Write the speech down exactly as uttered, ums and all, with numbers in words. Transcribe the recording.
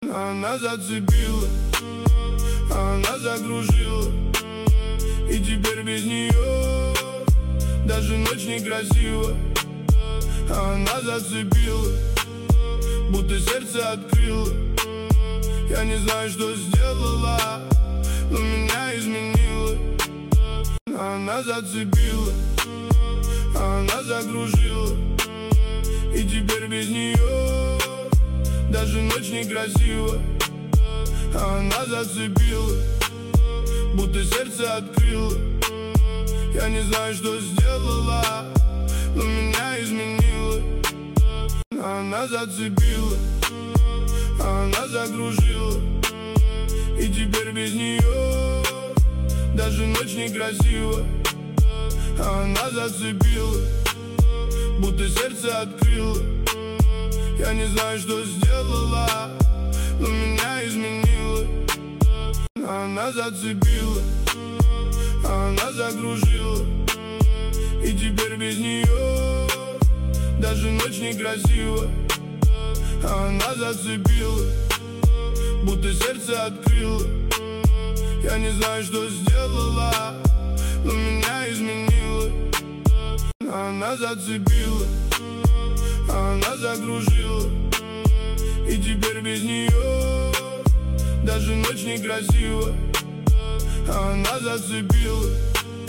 Она зацепила, она закружила, и теперь без нее даже ночь некрасива. Она зацепила, будто сердце открыла. Я не знаю, что сделала, но меня изменила. Она зацепила, она закружила, и теперь без нее даже ночь некрасива. Она зацепила, будто сердце открыла. Я не знаю, что сделала, но меня изменила. Она зацепила, она закружила, и теперь без нее даже ночь некрасива. Она зацепила, будто сердце открыла. Я не знаю, что сделала, но меня изменила. Она зацепила, она закружила, и теперь без нее даже ночь некрасива. Она зацепила, будто сердце открыла. Я не знаю, что сделала, но меня изменила. Она зацепила, она закружила, и теперь без нее даже ночь некрасива. Она зацепила,